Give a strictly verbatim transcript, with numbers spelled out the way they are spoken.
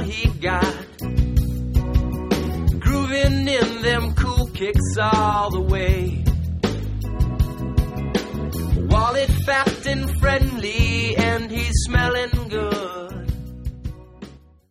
he got. Grooving in them cool kicks all the way. Wallet fat and friendly, and he's smelling